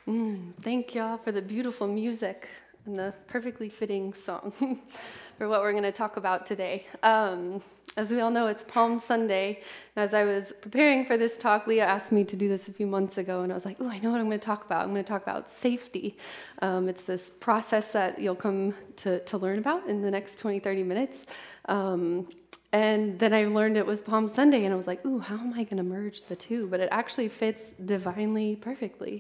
Thank y'all for the beautiful music and the perfectly fitting song for what we're going to talk about today. As we all know, it's Palm Sunday. And as I was preparing for this talk, Leah asked me to do this a few months ago, and I was like, I know what I'm going to talk about. I'm going to talk about safety. It's this process that you'll come to learn about in the next 20, 30 minutes. And then I learned it was Palm Sunday, and I was like, how am I going to merge the two? But it actually fits divinely perfectly.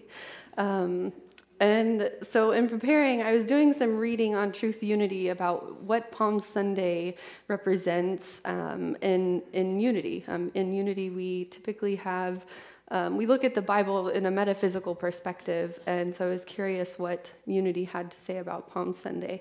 And so in preparing, I was doing some reading on Truth Unity about what Palm Sunday represents in unity. In unity, we typically have, we look at the Bible in a metaphysical perspective, and so I was curious what unity had to say about Palm Sunday.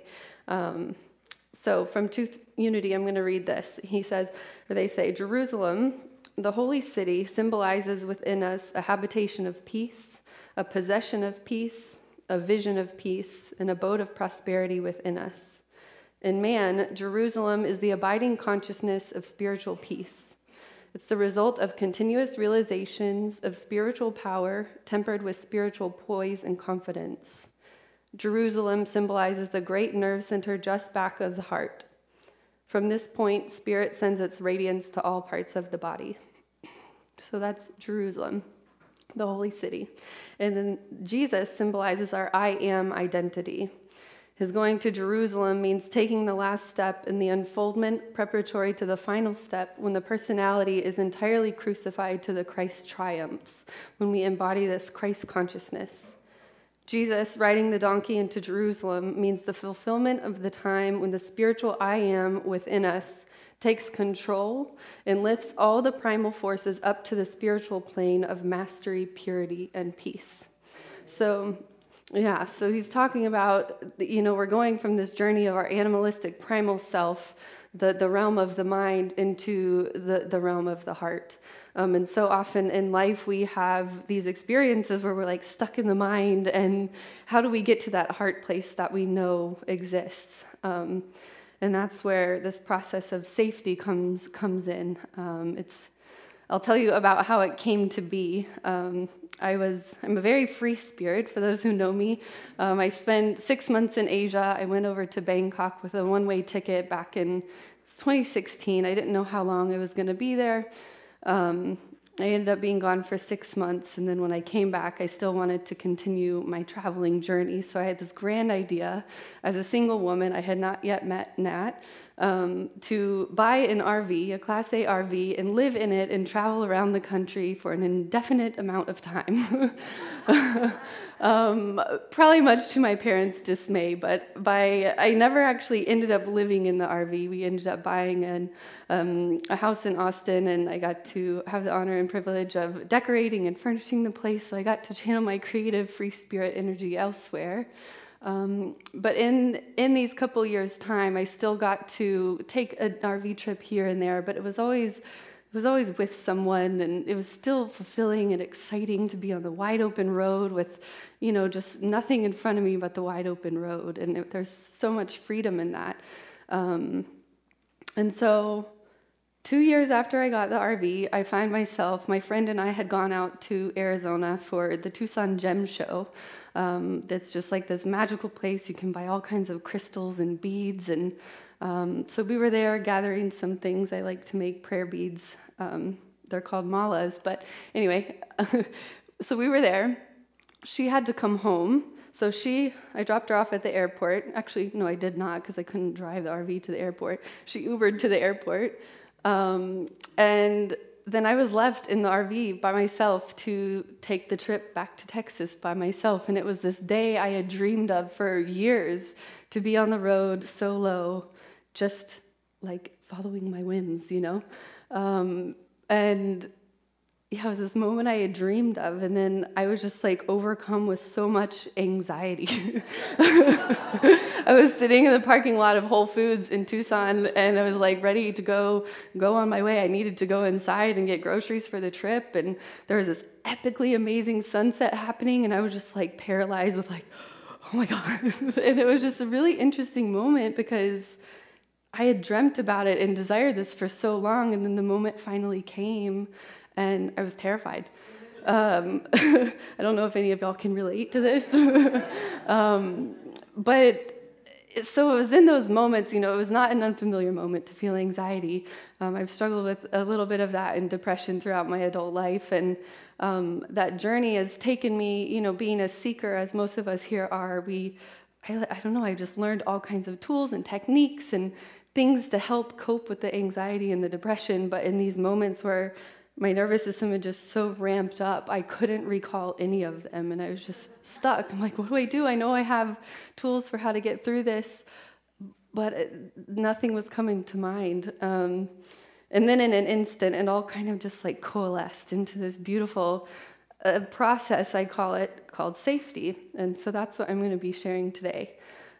So from Truth Unity, I'm going to read this. They say, Jerusalem, the holy city, symbolizes within us a habitation of peace, a possession of peace, a vision of peace, an abode of prosperity within us. In man, Jerusalem is the abiding consciousness of spiritual peace. It's the result of continuous realizations of spiritual power tempered with spiritual poise and confidence. Jerusalem symbolizes the great nerve center just back of the heart. From this point, spirit sends its radiance to all parts of the body. So that's Jerusalem, the holy city. And then Jesus symbolizes our I am identity. His going to Jerusalem means taking the last step in the unfoldment preparatory to the final step when the personality is entirely crucified to the Christ triumphs, when we embody this Christ consciousness. Jesus riding the donkey into Jerusalem means the fulfillment of the time when the spiritual I am within us takes control and lifts all the primal forces up to the spiritual plane of mastery, purity, and peace. So he's talking about, we're going from this journey of our animalistic primal self, the realm of the mind, into the realm of the heart. And so often in life we have these experiences where we're like stuck in the mind, and how do we get to that heart place that we know exists? And that's where this process of safety comes in. I'll tell you about how it came to be. I'm a very free spirit, for those who know me. I spent 6 months in Asia. I went over to Bangkok with a one-way ticket back in 2016. I didn't know how long I was going to be there. I ended up being gone for 6 months, and then when I came back, I still wanted to continue my traveling journey. So I had this grand idea, as a single woman, I had not yet met Nat, to buy an RV, a Class A RV, and live in it and travel around the country for an indefinite amount of time. Probably much to my parents' dismay, but I never actually ended up living in the RV. We ended up buying a house in Austin, and I got to have the honor and privilege of decorating and furnishing the place, so I got to channel my creative free spirit energy elsewhere. But in these couple years' time, I still got to take an RV trip here and there, but it was always with someone, and it was still fulfilling and exciting to be on the wide open road with, just nothing in front of me but the wide open road, and there's so much freedom in that. And so 2 years after I got the RV, I find myself, my friend and I had gone out to Arizona for the Tucson Gem Show. That's just like this magical place. You can buy all kinds of crystals and beads. And so we were there gathering some things. I like to make prayer beads. They're called malas. But anyway, so we were there. She had to come home. So I dropped her off at the airport. Actually, no, I did not, because I couldn't drive the RV to the airport. She Ubered to the airport. And then I was left in the RV by myself to take the trip back to Texas by myself. And it was this day I had dreamed of for years, to be on the road solo, just like following my whims, And it was this moment I had dreamed of, and then I was just like overcome with so much anxiety. I was sitting in the parking lot of Whole Foods in Tucson, and I was like ready to go on my way. I needed to go inside and get groceries for the trip, and there was this epically amazing sunset happening, and I was just like paralyzed with like, oh my God. And it was just a really interesting moment because I had dreamt about it and desired this for so long, and then the moment finally came, and I was terrified. I don't know if any of y'all can relate to this. But so it was in those moments, it was not an unfamiliar moment to feel anxiety. I've struggled with a little bit of that and depression throughout my adult life. And that journey has taken me, being a seeker, as most of us here are, I don't know, I just learned all kinds of tools and techniques and things to help cope with the anxiety and the depression. But in these moments where my nervous system had just so ramped up, I couldn't recall any of them, and I was just stuck. I'm like, what do I do? I know I have tools for how to get through this, but nothing was coming to mind. And then in an instant, it all kind of just like coalesced into this beautiful process, I call it, called safety. And so that's what I'm going to be sharing today.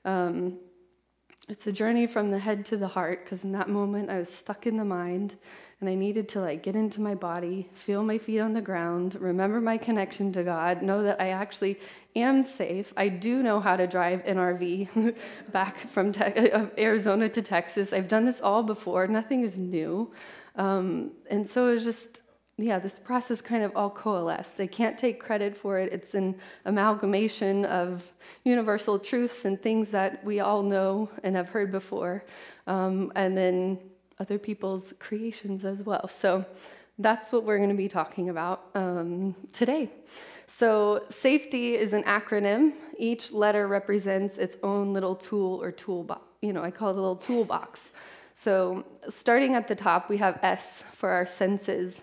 It's a journey from the head to the heart, because in that moment I was stuck in the mind and I needed to get into my body, feel my feet on the ground, remember my connection to God, know that I actually am safe. I do know how to drive an RV back from Arizona to Texas. I've done this all before. Nothing is new. And so it was just, this process kind of all coalesced. I can't take credit for it. It's an amalgamation of universal truths and things that we all know and have heard before, and then other people's creations as well. So that's what we're going to be talking about today. So safety is an acronym. Each letter represents its own little tool or toolbox. I call it a little toolbox. So starting at the top, we have S for our senses.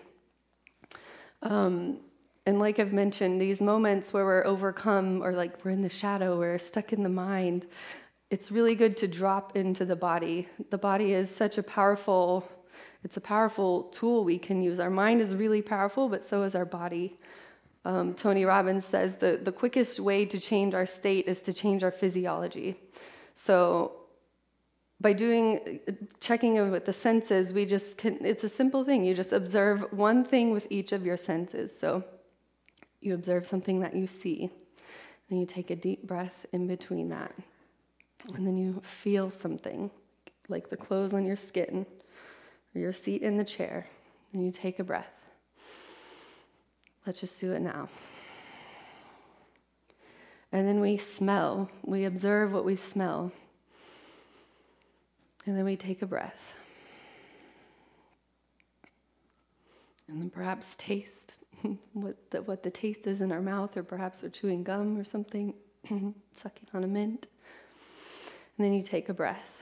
And like I've mentioned, these moments where we're overcome or we're in the shadow, we're stuck in the mind, it's really good to drop into the body. The body is such a powerful tool we can use. Our mind is really powerful, but so is our body. Tony Robbins says the quickest way to change our state is to change our physiology. So by checking in with the senses, it's a simple thing. You just observe one thing with each of your senses. So you observe something that you see, and you take a deep breath in between that. And then you feel something, like the clothes on your skin, or your seat in the chair, and you take a breath. Let's just do it now. And then we smell. We observe what we smell. And then we take a breath. And then perhaps taste what the taste is in our mouth, or perhaps we're chewing gum or something, sucking on a mint. And then you take a breath.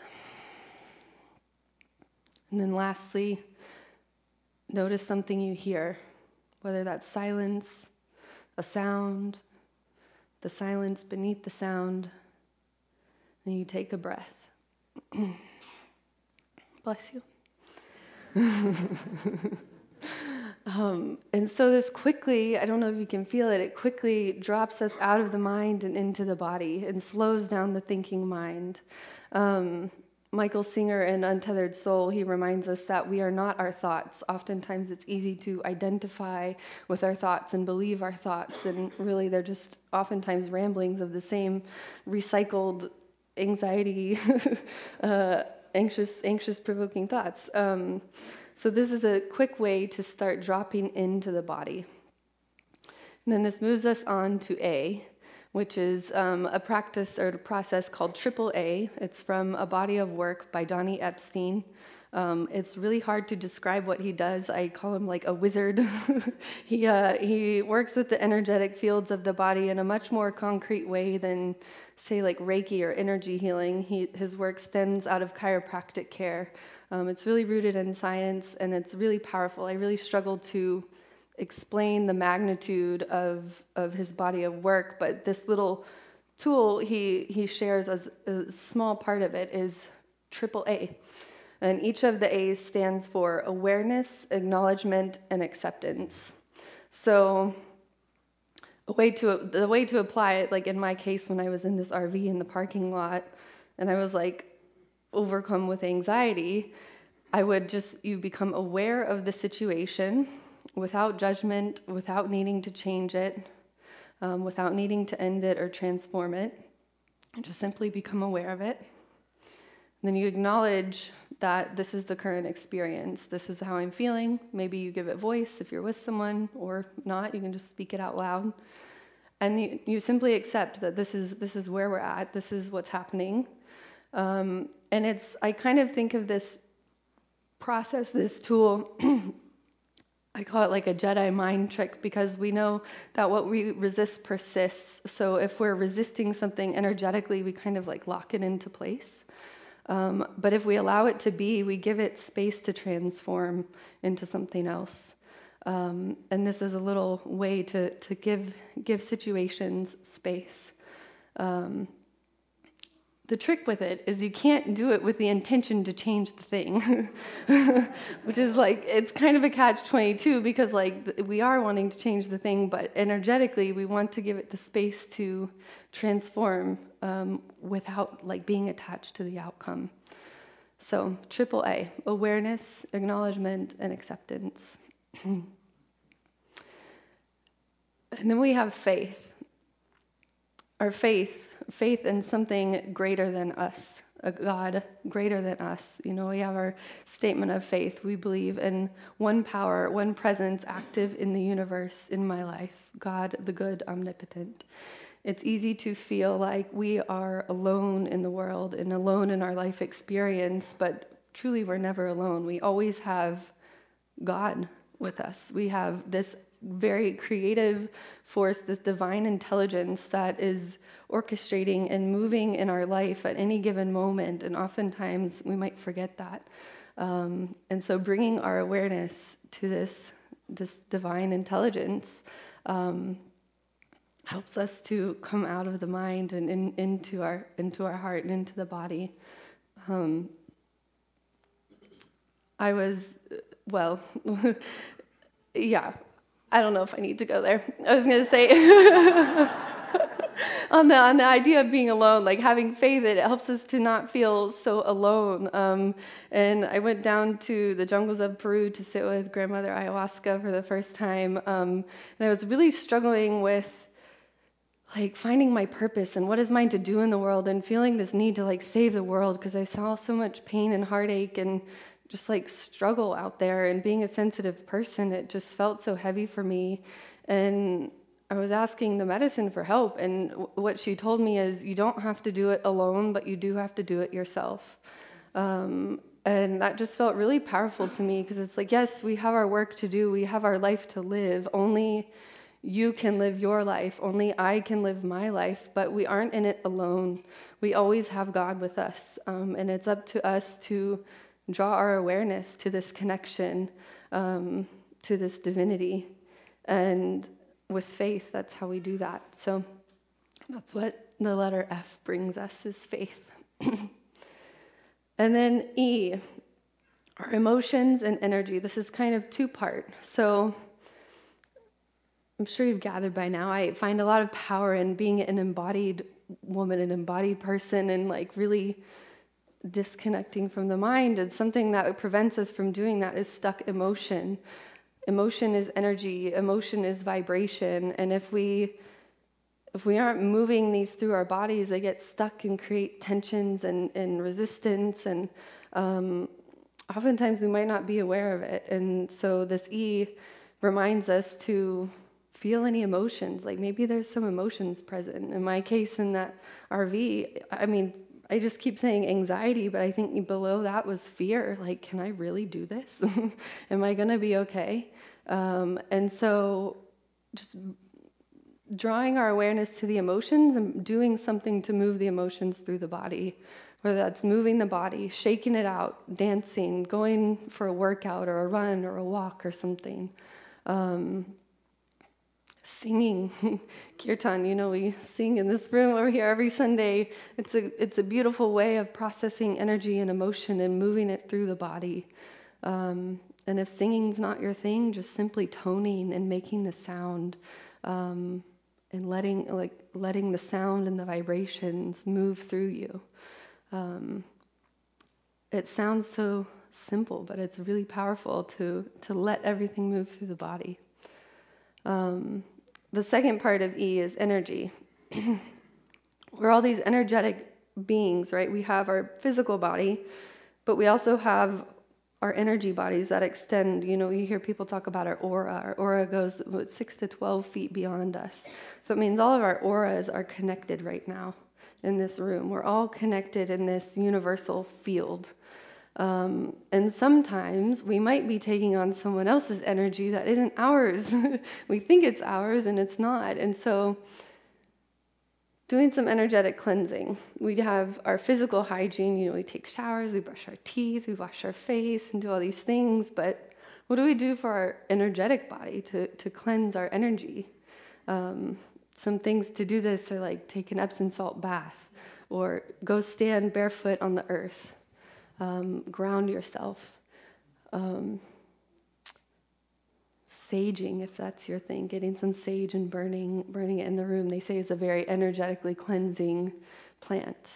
And then lastly, notice something you hear, whether that's silence, a sound, the silence beneath the sound. Then you take a breath. Bless you. And so this quickly, I don't know if you can feel it quickly drops us out of the mind and into the body and slows down the thinking mind. Michael Singer in Untethered Soul, he reminds us that we are not our thoughts. Oftentimes it's easy to identify with our thoughts and believe our thoughts, and really they're just oftentimes ramblings of the same recycled anxiety, anxious provoking thoughts. So this is a quick way to start dropping into the body. And then this moves us on to A, which is a practice or a process called Triple A. It's from a body of work by Donnie Epstein. It's really hard to describe what he does. I call him like a wizard. He works with the energetic fields of the body in a much more concrete way than, say, like Reiki or energy healing. His work stems out of chiropractic care. It's really rooted in science, and it's really powerful. I really struggle to explain the magnitude of his body of work, but this little tool he shares as a small part of it is Triple A. And each of the A's stands for awareness, acknowledgement, and acceptance. So the way to apply it, like in my case when I was in this RV in the parking lot and I was like overcome with anxiety, you become aware of the situation without judgment, without needing to change it, without needing to end it or transform it. And just simply become aware of it. And then you acknowledge that this is the current experience. This is how I'm feeling. Maybe you give it voice if you're with someone, or not. You can just speak it out loud. And you simply accept that this is where we're at. This is what's happening. And I kind of think of this process, this tool, I call it like a Jedi mind trick, because we know that what we resist persists. So if we're resisting something energetically, we kind of like lock it into place. But if we allow it to be, we give it space to transform into something else. And this is a little way to give situations space. The trick with it is you can't do it with the intention to change the thing, which is like, it's kind of a catch-22, because like we are wanting to change the thing, but energetically we want to give it the space to transform without like being attached to the outcome. So AAA, awareness, acknowledgement, and acceptance. And then we have faith. Our faith in something greater than us, a God greater than us. You know, we have our statement of faith. We believe in one power, one presence active in the universe, in my life, God, the good, omnipotent. It's easy to feel like we are alone in the world and alone in our life experience, but truly we're never alone. We always have God with us. We have this very creative force, this divine intelligence that is orchestrating and moving in our life at any given moment, and oftentimes we might forget that. And so bringing our awareness to this divine intelligence helps us to come out of the mind and into our heart and into the body. Yeah, I don't know if I need to go there. I was going to say, on the idea of being alone, like having faith, it helps us to not feel so alone. And I went down to the jungles of Peru to sit with Grandmother Ayahuasca for the first time. And I was really struggling with like finding my purpose and what is mine to do in the world, and feeling this need to like save the world, because I saw so much pain and heartache and just like struggle out there. And being a sensitive person, it just felt so heavy for me. And I was asking the medicine for help, and what she told me is, you don't have to do it alone, but you do have to do it yourself. And that just felt really powerful to me, because it's like, yes, we have our work to do, we have our life to live. Only you can live your life, only I can live my life, but we aren't in it alone. We always have God with us, and it's up to us to draw our awareness to this connection, to this divinity. And with faith, that's how we do that. So that's what the letter F brings us, is faith. And then E, our emotions and energy. This is kind of two-part. So I'm sure you've gathered by now, I find a lot of power in being an embodied woman, an embodied person, and like really disconnecting from the mind. And something that prevents us from doing that is stuck emotion. Emotion is energy, emotion is vibration, and if we aren't moving these through our bodies, they get stuck and create tensions and resistance, and oftentimes we might not be aware of it. And so this E reminds us to feel any emotions, like maybe there's some emotions present. In my case, in that RV, I mean, I just keep saying anxiety, but I think below that was fear. Like, can I really do this? Am I going to be okay? And so just drawing our awareness to the emotions and doing something to move the emotions through the body, whether that's moving the body, shaking it out, dancing, going for a workout or a run or a walk or something. Singing, kirtan, you know, we sing in this room over here every Sunday. It's a beautiful way of processing energy and emotion and moving it through the body. And if singing's not your thing, just simply toning and making the sound, and letting the sound and the vibrations move through you. It sounds so simple, but it's really powerful to let everything move through the body. The second part of E is energy. We're all these energetic beings, right? We have our physical body, But we also have our energy bodies that extend. You hear people talk about our aura. Our aura goes 6 to 12 feet beyond us. So it means all of our auras are connected right now in this room. We're all connected in this universal field. And sometimes we might be taking on someone else's energy that isn't ours. We think it's ours and it's not. And so doing some energetic cleansing. We have our physical hygiene. We take showers, we brush our teeth, we wash our face and do all these things. But what do we do for our energetic body to cleanse our energy? Some things to do this are like take an Epsom salt bath or go stand barefoot on the earth. Ground yourself. Saging, if that's your thing, getting some sage and burning it in the room, they say is a very energetically cleansing plant.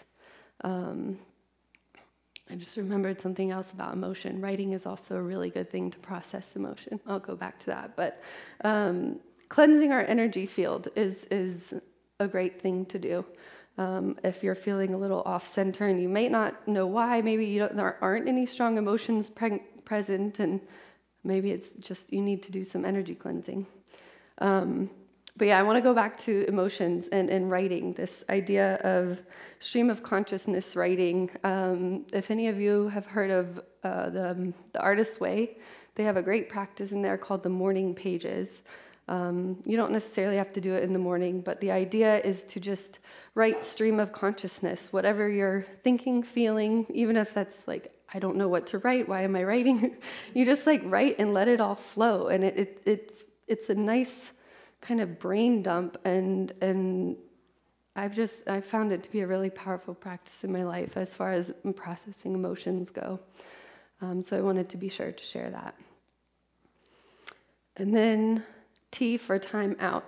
I just remembered something else about emotion. Writing is also a really good thing to process emotion. I'll go back to that. But cleansing our energy field is a great thing to do. If you're feeling a little off-center and you may not know why, maybe there aren't any strong emotions present, and maybe it's just you need to do some energy cleansing. But yeah, I want to go back to emotions and writing, this idea of stream of consciousness writing. If any of you have heard of the Artist's Way, they have a great practice in there called the morning pages. You don't necessarily have to do it in the morning, but the idea is to just write stream of consciousness, whatever you're thinking, feeling, even if that's like, I don't know what to write, why am I writing? You just like write and let it all flow. And it's a nice kind of brain dump, and I've found it to be a really powerful practice in my life as far as processing emotions go. So I wanted to be sure to share that. And then T for time out.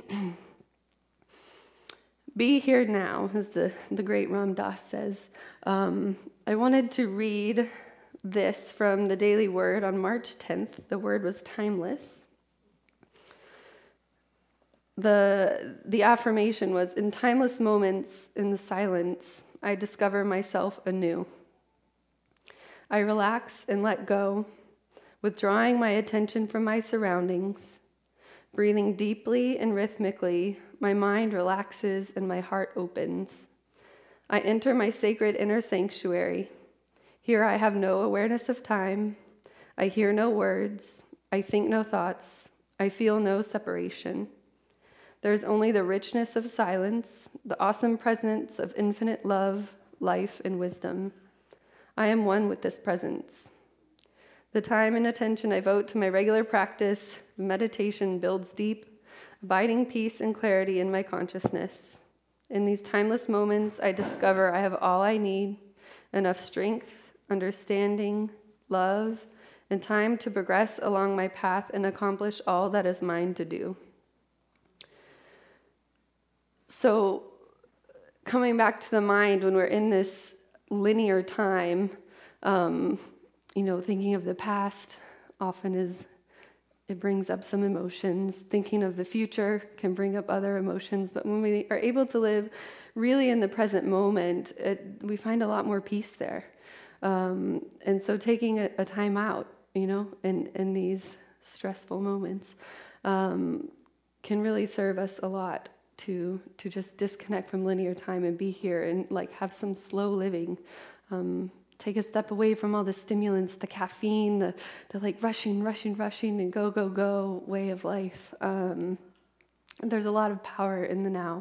Be here now, as the great Ram Dass says. I wanted to read this from the Daily Word on March 10th. The word was timeless. The affirmation was, in timeless moments in the silence, I discover myself anew. I relax and let go, withdrawing my attention from my surroundings. Breathing deeply and rhythmically, my mind relaxes and my heart opens. I enter my sacred inner sanctuary. Here I have no awareness of time. I hear no words. I think no thoughts. I feel no separation. There is only the richness of silence, the awesome presence of infinite love, life, and wisdom. I am one with this presence. The time and attention I vote to my regular practice, meditation, builds deep, abiding peace and clarity in my consciousness. In these timeless moments, I discover I have all I need, enough strength, understanding, love, and time to progress along my path and accomplish all that is mine to do. So, coming back to the mind, when we're in this linear time, thinking of the past often it brings up some emotions. Thinking of the future can bring up other emotions. But when we are able to live really in the present moment, we find a lot more peace there. And so taking a time out, in these stressful moments, can really serve us a lot to just disconnect from linear time and be here and like have some slow living. Take a step away from all the stimulants, the caffeine, the like rushing and go way of life. There's a lot of power in the now.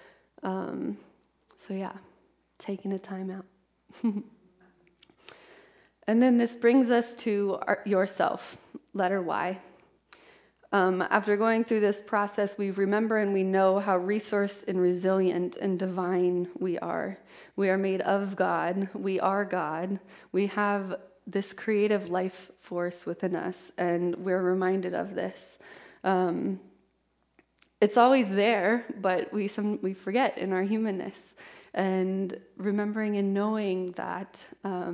So yeah, taking a time out. And then this brings us to yourself, letter Y. After going through this process, we remember and we know how resourced and resilient and divine we are. We are made of God. We are God. We have this creative life force within us, and we're reminded of this. It's always there, but we forget in our humanness. And remembering and knowing that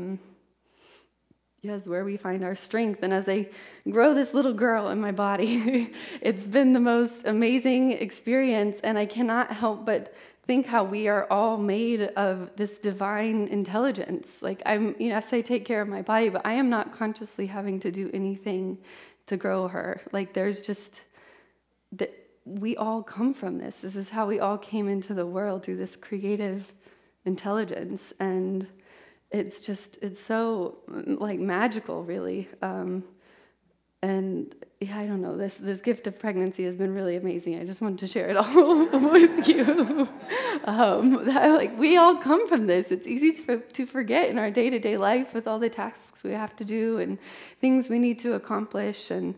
is where we find our strength. And as I grow this little girl in my body, it's been the most amazing experience, and I cannot help but think how we are all made of this divine intelligence. Like yes, I take care of my body, but I am not consciously having to do anything to grow her. Like there's just that we all come from this. This is how we all came into the world, through this creative intelligence, and it's so like magical, really. And yeah, I don't know, this gift of pregnancy has been really amazing. I just wanted to share it all with you. We all come from this. It's easy to forget in our day-to-day life with all the tasks we have to do and things we need to accomplish. And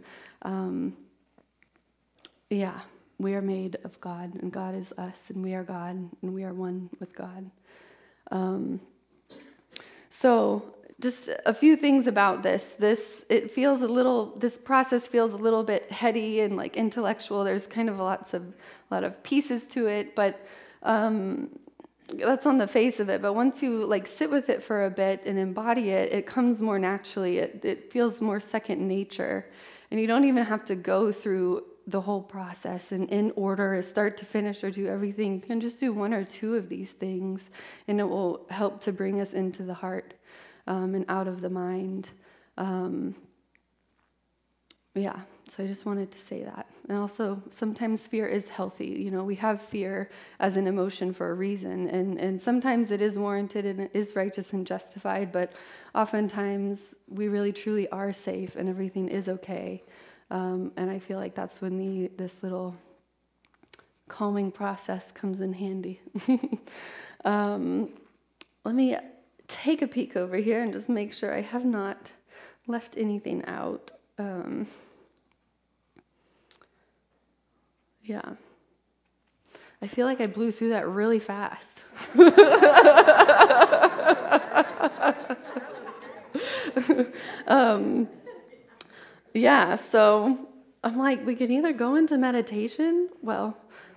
we are made of God, and God is us, and we are God, and we are one with God. So just a few things about this. This process feels a little bit heady and like intellectual. There's kind of a lot of pieces to it, but that's on the face of it. But once you like sit with it for a bit and embody it, it comes more naturally. It feels more second nature, and you don't even have to go through the whole process and in order, start to finish, or do everything. You can just do one or two of these things, and it will help to bring us into the heart. And out of the mind. So I just wanted to say that. And also, sometimes fear is healthy. We have fear as an emotion for a reason, and sometimes it is warranted and it is righteous and justified, but oftentimes we really truly are safe and everything is okay. And I feel like that's when this little calming process comes in handy. Let me take a peek over here and just make sure I have not left anything out. I feel like I blew through that really fast. So I'm like, we can either go into meditation. Well,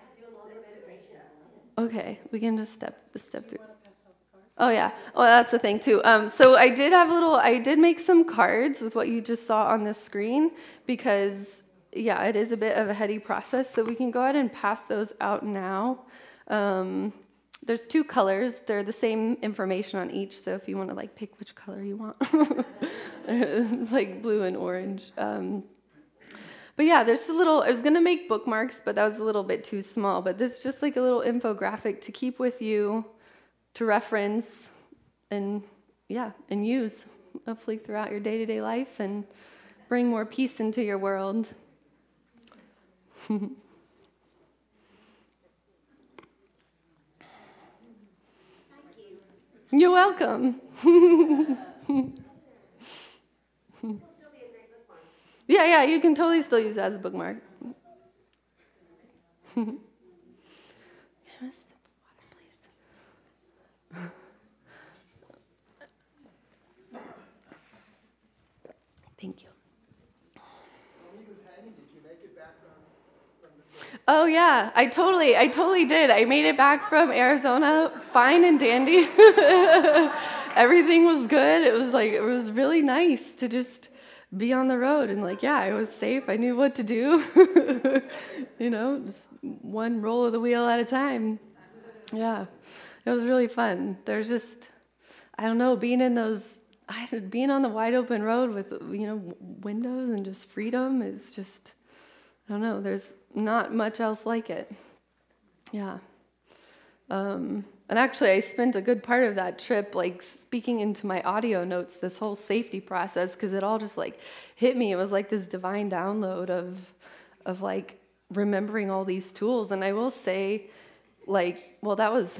okay, we can just step through. Oh yeah. Oh, that's the thing too. So I did make some cards with what you just saw on the screen, because it is a bit of a heady process. So we can go ahead and pass those out now. There's 2 colors. They're the same information on each. So if you want to like pick which color you want, it's like blue and orange. But there's I was going to make bookmarks, but that was a little bit too small. But this is just like a little infographic to keep with you, to reference and use, hopefully, throughout your day-to-day life, and bring more peace into your world. You're welcome. You can totally still use that as a bookmark. Thank you. Oh yeah, I totally did. I made it back from Arizona, fine and dandy. Everything was good. It was really nice to just be on the road, and I was safe. I knew what to do. Just one roll of the wheel at a time. Yeah, it was really fun. There's just, I don't know, being on the wide open road with, windows and just freedom is just, I don't know, there's not much else like it. Yeah. And actually, I spent a good part of that trip, speaking into my audio notes, this whole safety process, because it all just, hit me. It was like this divine download of remembering all these tools. And I will say, that was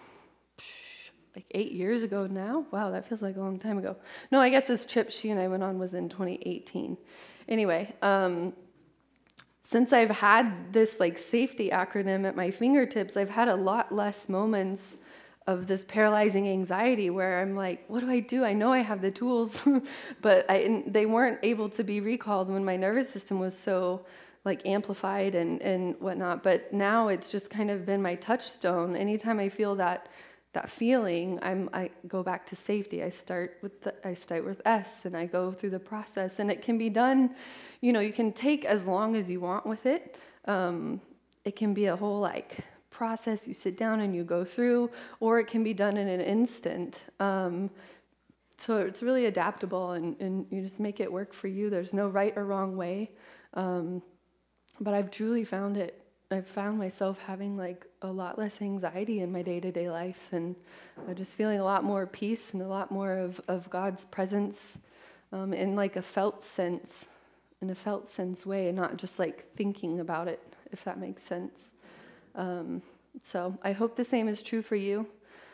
8 years ago now. Wow, that feels like a long time ago. No, I guess this trip she and I went on was in 2018. Anyway, since I've had this safety acronym at my fingertips, I've had a lot less moments of this paralyzing anxiety where I'm like, what do I do? I know I have the tools, but they weren't able to be recalled when my nervous system was so amplified and whatnot. But now it's just kind of been my touchstone. Anytime I feel that feeling, I go back to safety. I start with S, and I go through the process, and it can be done. You can take as long as you want with it. It can be a whole process you sit down and you go through, or it can be done in an instant. So it's really adaptable, and you just make it work for you. There's no right or wrong way. But I've truly found it. I've found myself having like a lot less anxiety in my day-to-day life, and just feeling a lot more peace and a lot more of God's presence in like a felt sense way, and not just like thinking about it, if that makes sense. So I hope the same is true for you.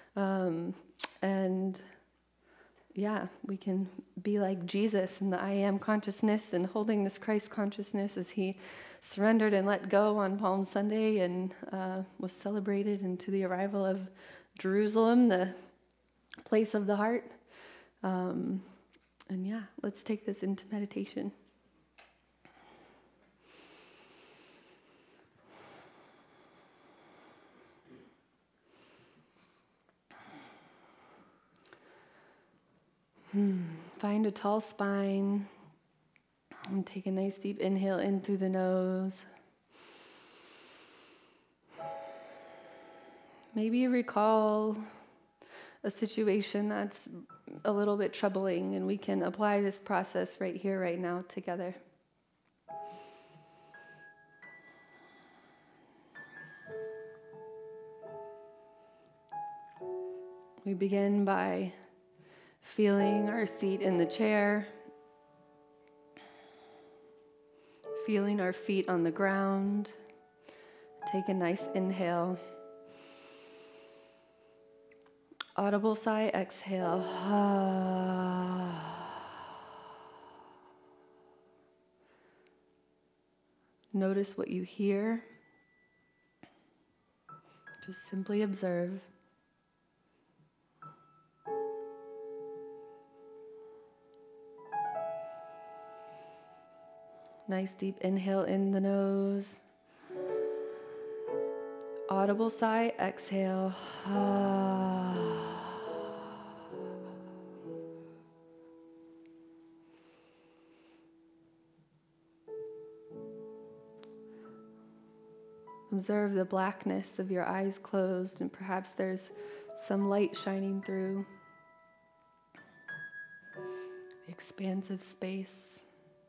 And yeah, we can be like Jesus in the I am consciousness and holding this Christ consciousness as he surrendered and let go on Palm Sunday and was celebrated into the arrival of Jerusalem, the place of the heart. And yeah, let's take this into meditation. Find a tall spine and take a nice deep inhale in through the nose. Maybe you recall a situation that's a little bit troubling, and we can apply this process right here, right now together. We begin by feeling our seat in the chair, feeling our feet on the ground. Take a nice inhale. Audible sigh, exhale. Notice what you hear. Just simply observe. Nice deep inhale in the nose. Audible sigh, exhale. Observe the blackness of your eyes closed, and perhaps there's some light shining through the expansive space.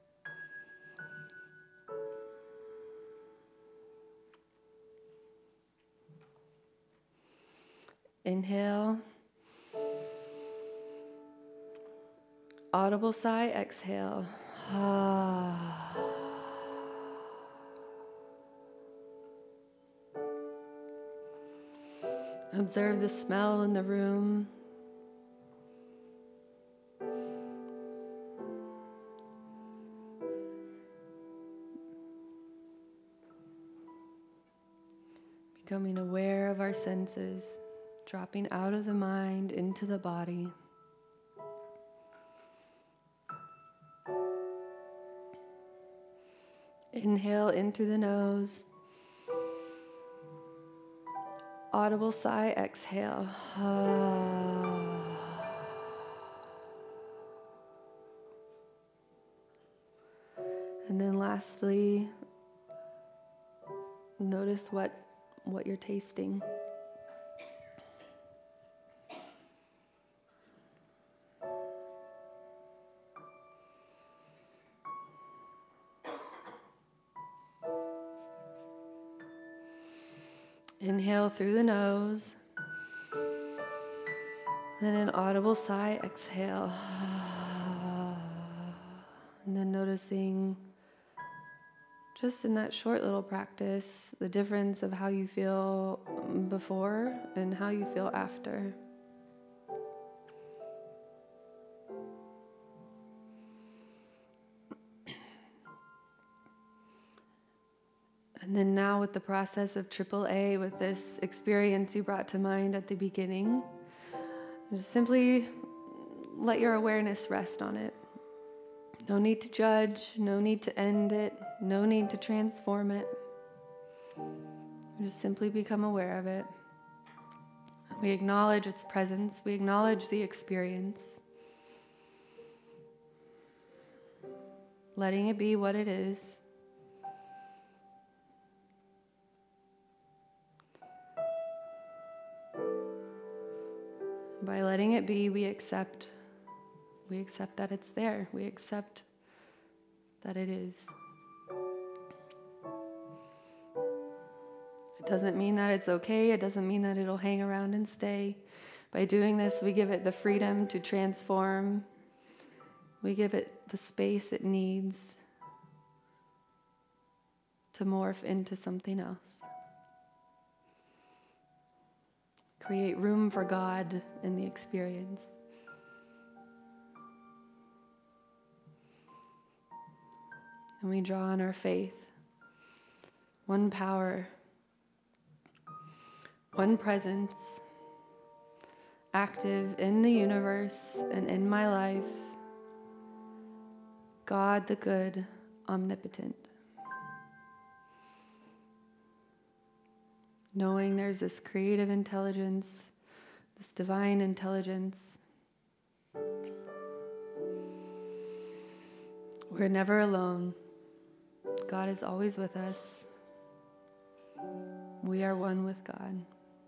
Inhale. Audible sigh, exhale. Observe the smell in the room. Becoming aware of our senses, dropping out of the mind into the body. Inhale in through the nose. Audible sigh, exhale. And then lastly, notice what you're tasting. Inhale through the nose. Then an audible sigh, exhale. And then noticing, just in that short little practice, the difference of how you feel before and how you feel after. And then now with the process of AAA, with this experience you brought to mind at the beginning, just simply let your awareness rest on it. No need to judge, no need to end it, no need to transform it. Just simply become aware of it. We acknowledge its presence, we acknowledge the experience. Letting it be what it is. By letting it be, we accept that it's there. We accept that it is. It doesn't mean that it's okay. It doesn't mean that it'll hang around and stay. By doing this, we give it the freedom to transform. We give it the space it needs to morph into something else. Create room for God in the experience. And we draw on our faith. One power, one presence, active in the universe and in my life. God the good, omnipotent. Knowing there's this creative intelligence, this divine intelligence. We're never alone. God is always with us. We are one with God.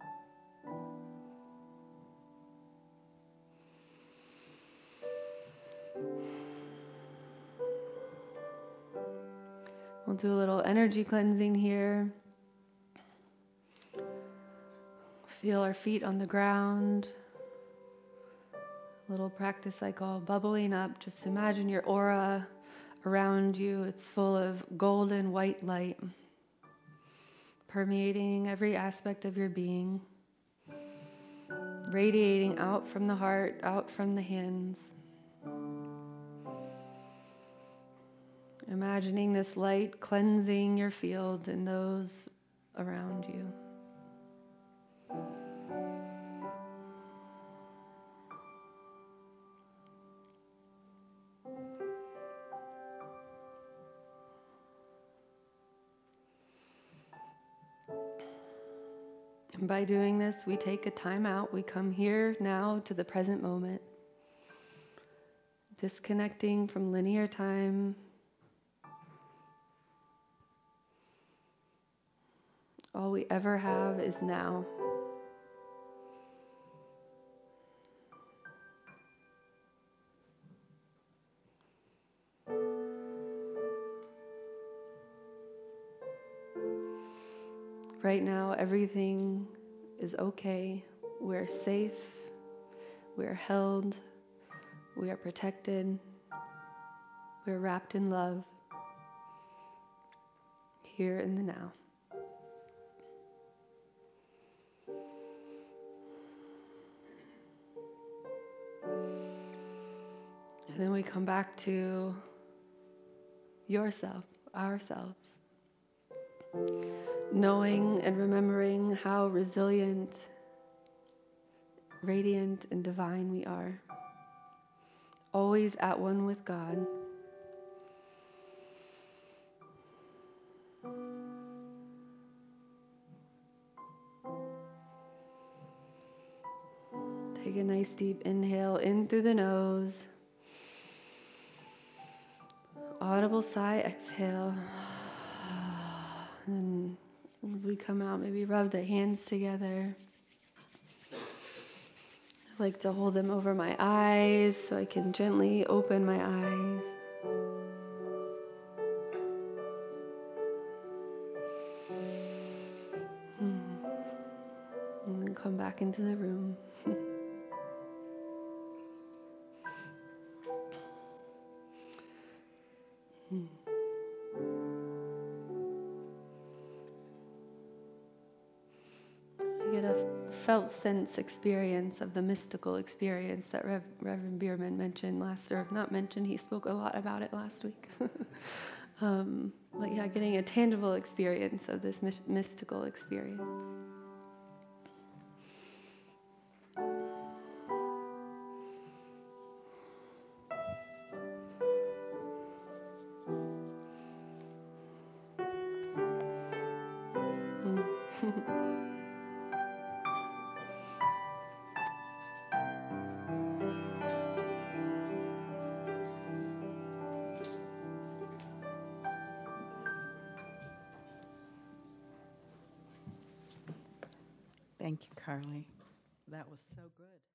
We'll do a little energy cleansing here. Feel our feet on the ground. A little practice I call bubbling up. Just imagine your aura around you. It's full of golden white light, permeating every aspect of your being, radiating out from the heart, out from the hands. Imagining this light cleansing your field and those around you. And by doing this, we take a time out. We come here now to the present moment, disconnecting from linear time. All we ever have is now. Right now, everything is okay. We're safe. We're held. We are protected. We're wrapped in love. Here in the now. And then we come back to yourself, ourselves. Knowing and remembering how resilient, radiant, and divine we are. Always at one with God. Take a nice deep inhale in through the nose. Audible sigh, exhale. And as we come out, maybe rub the hands together. I like to hold them over my eyes so I can gently open my eyes. And then come back into the room. Get a felt sense experience of the mystical experience that Reverend Bierman mentioned he spoke a lot about it last week. But yeah, getting a tangible experience of this mystical experience. Thank you, Carly. That was so good.